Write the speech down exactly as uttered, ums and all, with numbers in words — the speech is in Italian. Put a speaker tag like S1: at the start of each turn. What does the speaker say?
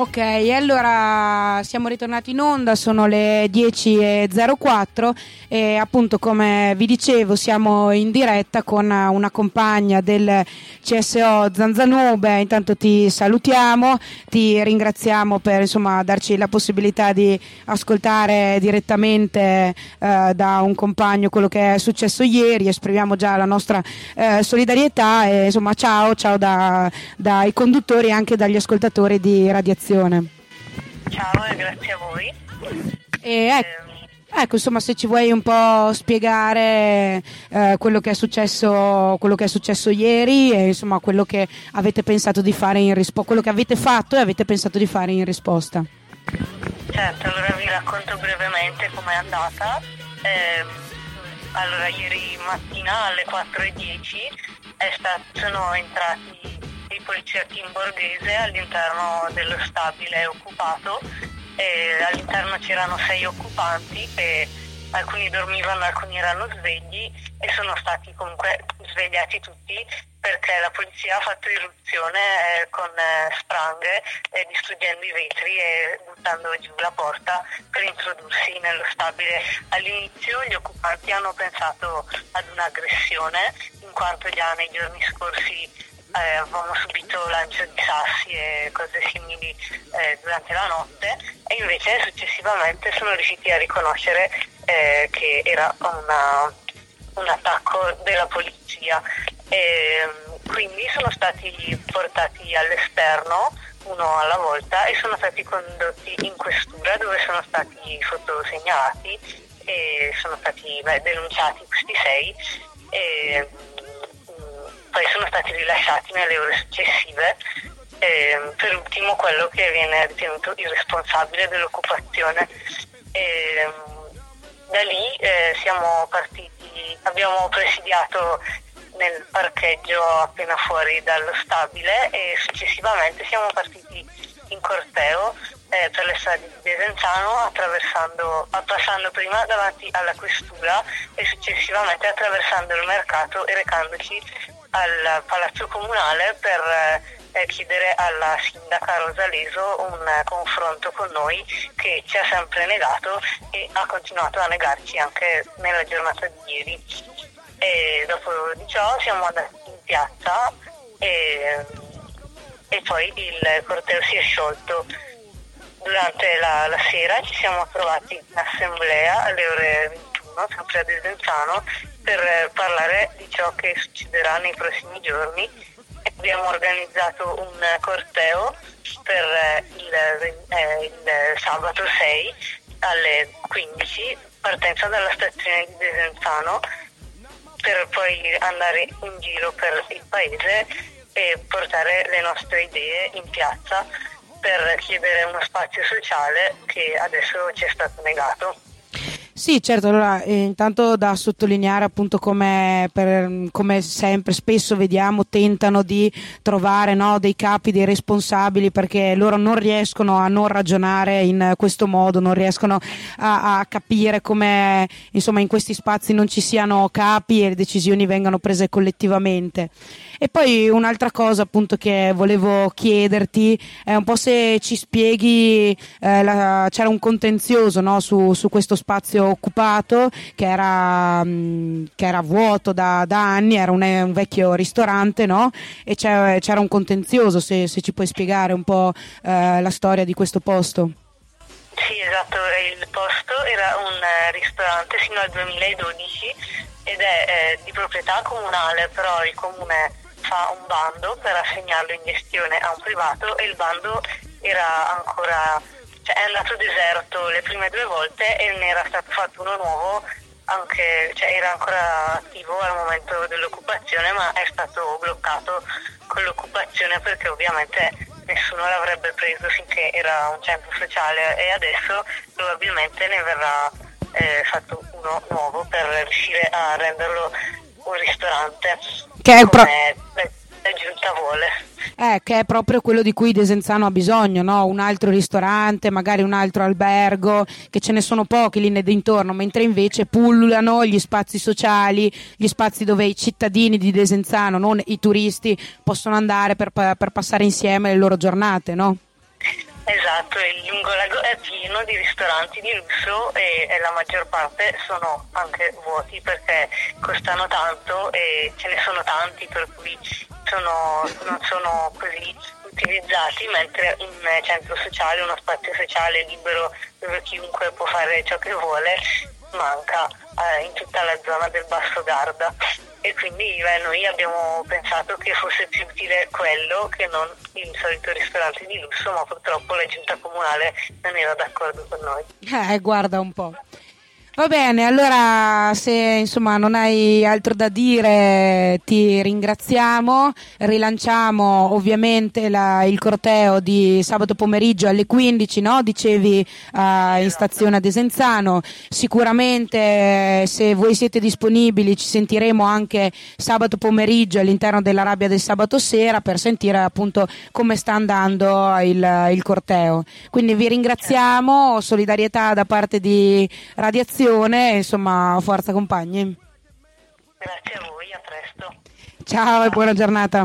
S1: Ok, allora siamo ritornati in onda, sono le dieci e zero quattro e appunto, come vi dicevo, siamo in diretta con una compagna del C S O Zanzanube. Intanto ti salutiamo, ti ringraziamo per insomma darci la possibilità di ascoltare direttamente eh, da un compagno quello che è successo ieri. Esprimiamo già la nostra eh, solidarietà e insomma ciao, ciao da, dai conduttori e anche dagli ascoltatori di Radiazione.
S2: Ciao e grazie a voi.
S1: E ecco, ecco, insomma, se ci vuoi un po' spiegare eh, quello che è successo, quello che è successo ieri e insomma quello che avete pensato di fare in risposta, quello che avete fatto e avete pensato di fare in risposta.
S2: Certo, allora vi racconto brevemente com'è andata. Eh, allora, ieri mattina alle quattro e dieci è stato, sono entrati i poliziotti in borghese all'interno dello stabile occupato, e all'interno c'erano sei occupanti e alcuni dormivano, alcuni erano svegli e sono stati comunque svegliati tutti perché la polizia ha fatto irruzione eh, con eh, spranghe, eh, distruggendo i vetri e buttando giù la porta per introdursi nello stabile. All'inizio gli occupanti hanno pensato ad un'aggressione, in quanto già nei giorni scorsi Eh, avevamo subito lancio di sassi e cose simili eh, durante la notte, e invece successivamente sono riusciti a riconoscere eh, che era una, un attacco della polizia, e quindi sono stati portati all'esterno uno alla volta e sono stati condotti in questura, dove sono stati fotosegnalati e sono stati beh, denunciati questi sei, e poi sono stati rilasciati nelle ore successive. Eh, per ultimo quello che viene ritenuto il responsabile dell'occupazione. Eh, da lì eh, siamo partiti, abbiamo presidiato nel parcheggio appena fuori dallo stabile e successivamente siamo partiti in corteo eh, per le strade di Desenzano, attraversando, passando prima davanti alla questura e successivamente attraversando il mercato e recandoci al Palazzo Comunale per eh, chiedere alla sindaca Rosa Leso un eh, confronto con noi, che ci ha sempre negato e ha continuato a negarci anche nella giornata di ieri. E dopo di ciò siamo andati in piazza e, e poi il corteo si è sciolto. Durante la, la sera ci siamo trovati in assemblea alle ore ventuno, sempre a Desenzano, per parlare di ciò che succederà nei prossimi giorni. Abbiamo organizzato un corteo per il, eh, il sabato sei alle quindici, partenza dalla stazione di Desenzano, per poi andare in giro per il paese e portare le nostre idee in piazza per chiedere uno spazio sociale che adesso ci è stato negato.
S1: Sì, certo, allora eh, intanto da sottolineare appunto come, per, come sempre spesso vediamo tentano di trovare no, dei capi, dei responsabili, perché loro non riescono a non ragionare in questo modo, non riescono a, a capire come insomma in questi spazi non ci siano capi e le decisioni vengano prese collettivamente. E poi un'altra cosa appunto che volevo chiederti è un po' se ci spieghi, eh, la, c'era un contenzioso no, su, su questo spazio occupato che era, mh, che era vuoto da, da anni, era un, un vecchio ristorante, no? E c'era, c'era un contenzioso, se, se ci puoi spiegare un po' eh, la storia di questo posto.
S2: Sì, esatto, il posto era un eh, ristorante fino al duemiladodici ed è eh, di proprietà comunale, però il comune fa un bando per assegnarlo in gestione a un privato e il bando era ancora, cioè è andato deserto le prime due volte e ne era stato fatto uno nuovo, anche, cioè era ancora attivo al momento dell'occupazione, ma è stato bloccato con l'occupazione perché ovviamente nessuno l'avrebbe preso finché era un centro sociale, e adesso probabilmente ne verrà eh, fatto uno nuovo per riuscire a renderlo un ristorante,
S1: che è pro-
S2: come la giunta vuole.
S1: Eh, che è proprio quello di cui Desenzano ha bisogno, no? Un altro ristorante, magari un altro albergo, che ce ne sono pochi lì nei dintorno, mentre invece pullulano gli spazi sociali, gli spazi dove i cittadini di Desenzano, non i turisti, possono andare per, per passare insieme le loro giornate, no?
S2: Esatto, il Lungolago è pieno di ristoranti di lusso e, e la maggior parte sono anche vuoti perché costano tanto e ce ne sono tanti, per cui sono, non sono così utilizzati, mentre un centro sociale, uno spazio sociale libero dove chiunque può fare ciò che vuole, manca eh, in tutta la zona del Basso Garda. E quindi beh, noi abbiamo pensato che fosse più utile quello che non il solito ristorante di lusso, ma purtroppo la giunta comunale non era d'accordo con noi.
S1: Eh, guarda un po'. Va bene, allora se insomma non hai altro da dire ti ringraziamo, rilanciamo ovviamente la, il corteo di sabato pomeriggio alle quindici, no? Dicevi uh, in stazione a Desenzano. Sicuramente se voi siete disponibili ci sentiremo anche sabato pomeriggio all'interno della Rabbia del sabato sera per sentire appunto come sta andando il, il corteo. Quindi vi ringraziamo, solidarietà da parte di Radiazione. Insomma, forza compagni.
S2: Grazie a voi, a presto.
S1: Ciao e buona giornata.